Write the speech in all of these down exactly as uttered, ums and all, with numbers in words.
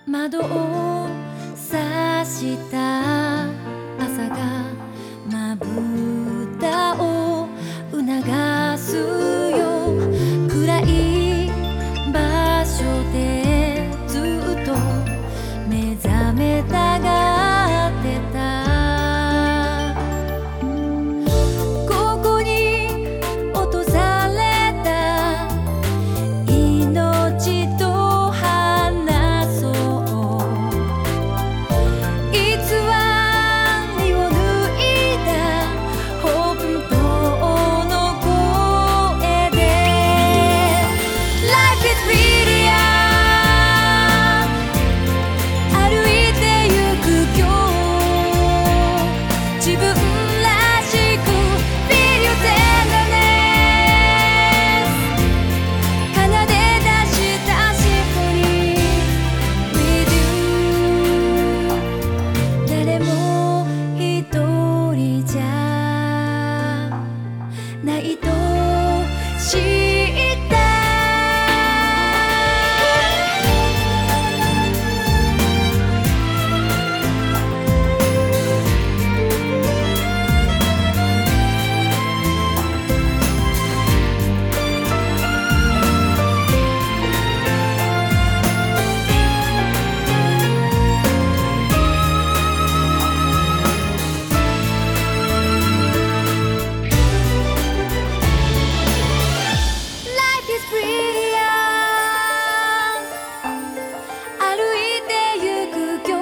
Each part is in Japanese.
窓を差した朝がまぶたを促すよ。暗い場所でずっと目覚めたがってた。ここに落とされた命と話そう。偽りを抜いた本当の声で Life is brilliant 歩いてゆく今日自分らしく Feel your tenderness 奏で出したシンフォニー With you 誰も一人じゃないと知ったLife is brilliant 歩いてゆく今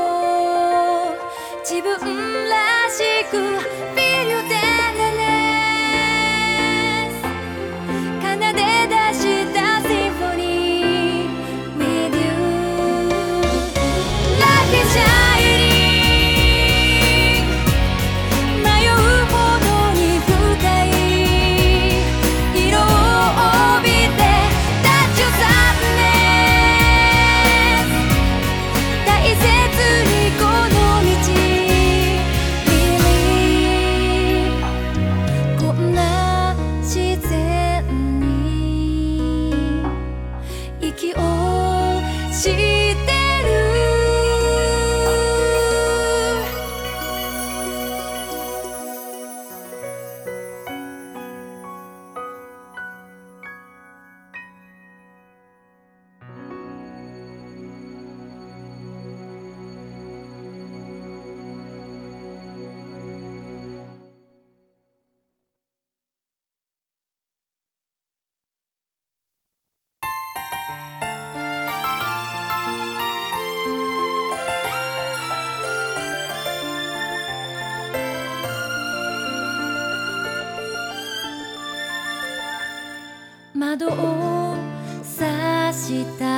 日自分らしく Feel your tenderness 奏で出したシンフォニー With you Life is shining 迷うほどに深い色を帯びて Touch your sadness 大切にこの道 Really こんな自然に息をしてる窓を差した